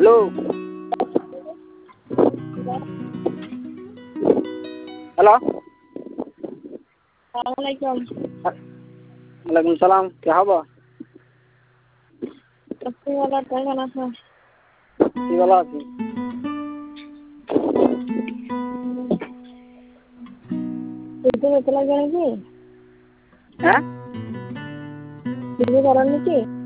Hello, hello, Assalamualaikum. ওয়ালাইকুম সালাম। কে হবো? Apa kabar kalian apa? কি ভালো আছি। Itu betul lagi lagi? হ্যাঁ, Ini orang ni